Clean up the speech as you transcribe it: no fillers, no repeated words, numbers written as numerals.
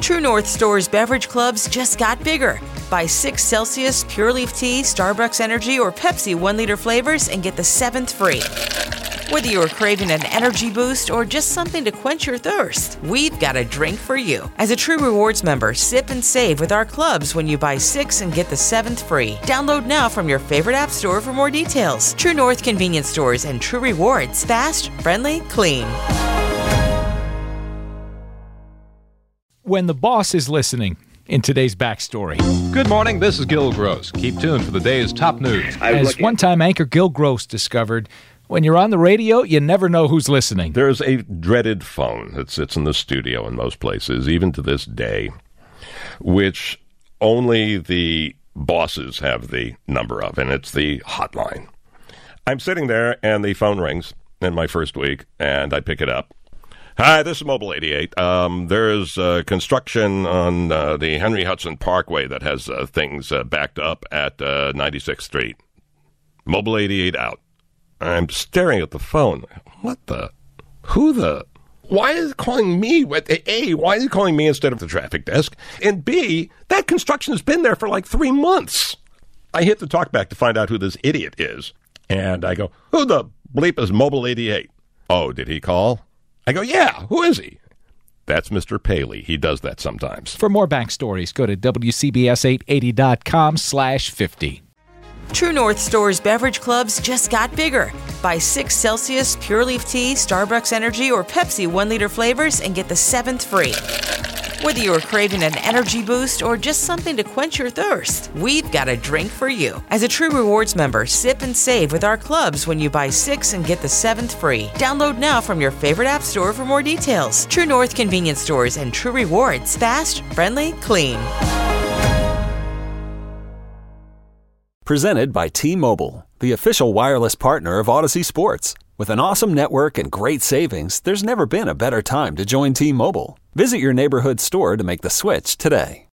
True North Store's beverage clubs just got bigger. Buy 6 Celsius Pure Leaf Tea, Starbucks Energy, or Pepsi 1-liter flavors and get the 7th free. Whether you're craving an energy boost or just something to quench your thirst, we've got a drink for you. As a True Rewards member, sip and save with our clubs when you buy 6 and get the 7th free. Download now from your favorite app store for more details. True North Convenience Stores and True Rewards. Fast, friendly, clean. When the boss is listening in today's backstory. Good morning, this is Gil Gross. Keep tuned for the day's top news. As one-time anchor Gil Gross discovered, when you're on the radio, you never know who's listening. There's a dreaded phone that sits in the studio in most places, even to this day, which only the bosses have the number of, and it's the hotline. I'm sitting there, and the phone rings in my first week, and I pick it up. Hi, this is Mobile 88. There's construction on the Henry Hudson Parkway that has things backed up at 96th Street. Mobile 88 out. I'm staring at the phone. What the? Who the? Why is it calling me? A, why is it calling me instead of the traffic desk? And B, that construction has been there for like 3 months. I hit the talkback to find out who this idiot is. And I go, who the bleep is Mobile 88? Oh, did he call? I go, yeah, who is he? That's Mr. Paley. He does that sometimes. For more backstories, go to WCBS880.com/50. True North Store's beverage clubs just got bigger. Buy 6 Celsius Pure Leaf Tea, Starbucks Energy, or Pepsi 1-liter flavors and get the 7th free. Whether you're craving an energy boost or just something to quench your thirst, we've got a drink for you. As a True Rewards member, sip and save with our clubs when you buy 6 and get the 7th free. Download now from your favorite app store for more details. True North Convenience Stores and True Rewards. Fast, friendly, clean. Presented by T-Mobile, the official wireless partner of Odyssey Sports. With an awesome network and great savings, there's never been a better time to join T-Mobile. Visit your neighborhood store to make the switch today.